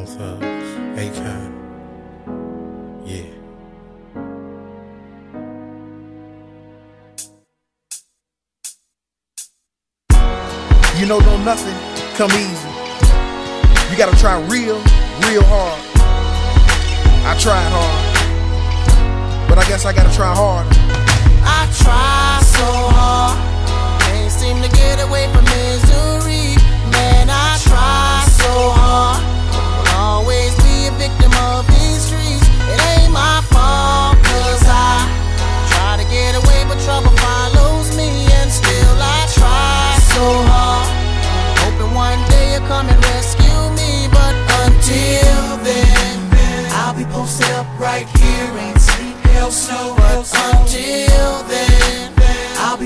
Thugs, Akon. Yeah. You know, don't nothing come easy. You gotta try real hard. I tried hard, but I guess I gotta try harder. I try so